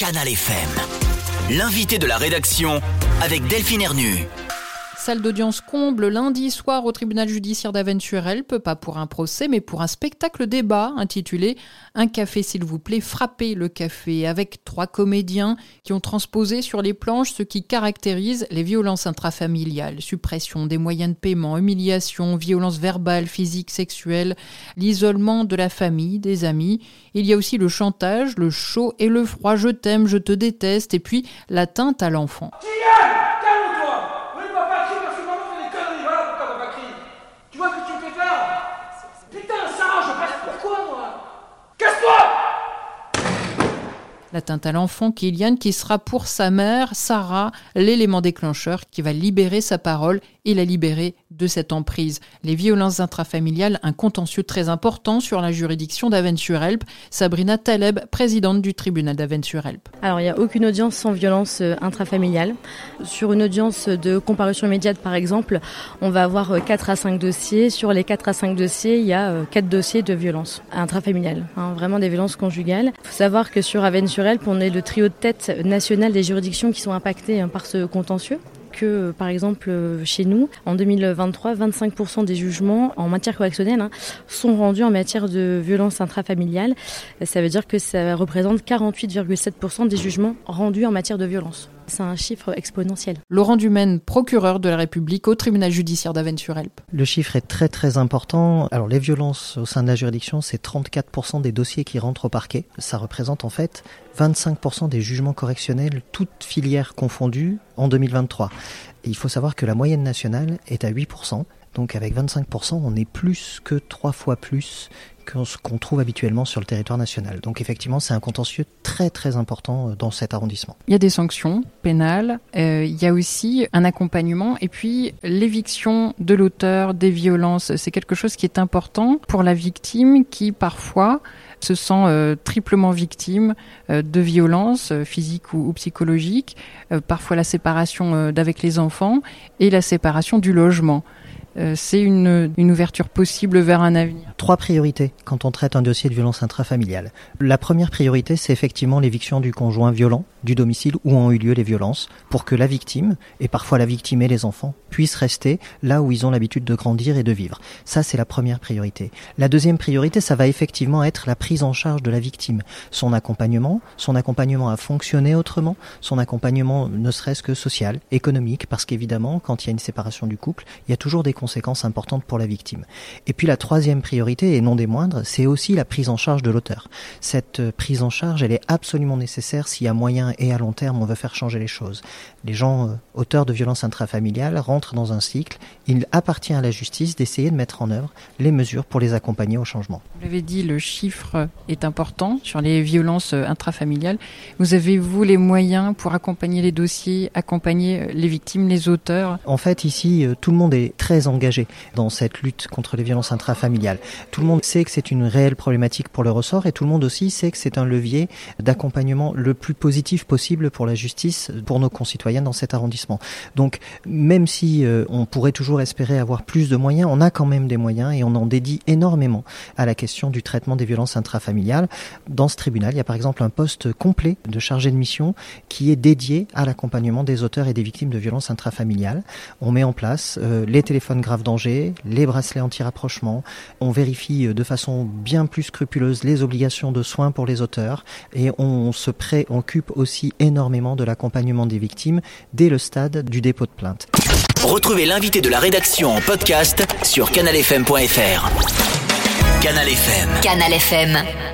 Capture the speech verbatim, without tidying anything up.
Canal F M. L'invité de la rédaction avec Delphine Ernu. Salle d'audience comble lundi soir au tribunal judiciaire d'Avesnes-sur-Helpe, pas pour un procès mais pour un spectacle débat intitulé « Un café s'il vous plaît, frappez le café » avec trois comédiens qui ont transposé sur les planches ce qui caractérise les violences intrafamiliales, suppression des moyens de paiement, humiliation, violences verbales, physiques, sexuelles, l'isolement de la famille, des amis. Il y a aussi le chantage, le chaud et le froid, je t'aime, je te déteste et puis l'atteinte à l'enfant. L'atteinte à l'enfant, Kylian, qui sera pour sa mère, Sarah, l'élément déclencheur qui va libérer sa parole et la libérer de cette emprise. Les violences intrafamiliales, un contentieux très important sur la juridiction d'Avesnes-sur-Helpe. Sabrina Taleb, présidente du tribunal d'Avesnes-sur-Helpe. Alors, il n'y a aucune audience sans violence intrafamiliale. Sur une audience de comparution immédiate, par exemple, on va avoir quatre à cinq dossiers. Sur les quatre à cinq dossiers, il y a quatre dossiers de violences intrafamiliales, hein, vraiment des violences conjugales. Il faut savoir que sur Avesnes-sur-Helpe, on est le trio de tête national des juridictions qui sont impactées hein, par ce contentieux. Que, par exemple, chez nous, en deux mille vingt-trois, vingt-cinq pour cent des jugements en matière correctionnelle hein, sont rendus en matière de violence intrafamiliale. Ça veut dire que ça représente quarante-huit virgule sept pour cent des jugements rendus en matière de violence. C'est un chiffre exponentiel. Laurent Dumaine, procureur de la République au tribunal judiciaire d'Avesnes-sur-Helpe. Le chiffre est très très important. Alors les violences au sein de la juridiction, c'est trente-quatre pour cent des dossiers qui rentrent au parquet. Ça représente en fait vingt-cinq pour cent des jugements correctionnels, toutes filières confondues, en deux mille vingt-trois. Et il faut savoir que la moyenne nationale est à huit pour cent. Donc avec vingt-cinq pour cent, on est plus que trois fois plus que ce qu'on trouve habituellement sur le territoire national. Donc effectivement, c'est un contentieux très très important dans cet arrondissement. Il y a des sanctions pénales, euh, il y a aussi un accompagnement et puis l'éviction de l'auteur des violences. C'est quelque chose qui est important pour la victime qui parfois se sent euh, triplement victime euh, de violences euh, physiques ou, ou psychologiques, euh, parfois la séparation euh, d'avec les enfants et la séparation du logement. Euh, c'est une, une ouverture possible vers un avenir. Trois priorités quand on traite un dossier de violence intrafamiliale. La première priorité, c'est effectivement l'éviction du conjoint violent du domicile où ont eu lieu les violences pour que la victime, et parfois la victime et les enfants, puissent rester là où ils ont l'habitude de grandir et de vivre. Ça, c'est la première priorité. La deuxième priorité, ça va effectivement être la prise en charge de la victime. Son accompagnement, son accompagnement à fonctionner autrement, son accompagnement ne serait-ce que social, économique, parce qu'évidemment, quand il y a une séparation du couple, il y a toujours des conséquences importantes pour la victime. Et puis la troisième priorité, et non des moindres, c'est aussi la prise en charge de l'auteur. Cette prise en charge, elle est absolument nécessaire si à moyen et à long terme on veut faire changer les choses. Les gens euh, auteurs de violences intrafamiliales rentrent dans un cycle. Il appartient à la justice d'essayer de mettre en œuvre les mesures pour les accompagner au changement. Vous l'avez dit, le chiffre est important sur les violences intrafamiliales. Vous avez-vous les moyens pour accompagner les dossiers, accompagner les victimes, les auteurs ? En fait, ici, tout le monde est très engagé dans cette lutte contre les violences intrafamiliales. Tout le monde sait que c'est une réelle problématique pour le ressort et tout le monde aussi sait que c'est un levier d'accompagnement le plus positif possible pour la justice, pour nos concitoyens dans cet arrondissement. Donc, même si euh, on pourrait toujours espérer avoir plus de moyens, on a quand même des moyens et on en dédie énormément à la question du traitement des violences intrafamiliales. Dans ce tribunal, il y a par exemple un poste complet de chargé de mission qui est dédié à l'accompagnement des auteurs et des victimes de violences intrafamiliales. On met en place euh, les téléphones grave danger, les bracelets anti-rapprochement. On vérifie de façon bien plus scrupuleuse les obligations de soins pour les auteurs et on se préoccupe aussi énormément de l'accompagnement des victimes dès le stade du dépôt de plainte. Retrouvez l'invité de la rédaction en podcast sur canal f m point f r. Canal F M. Canal F M.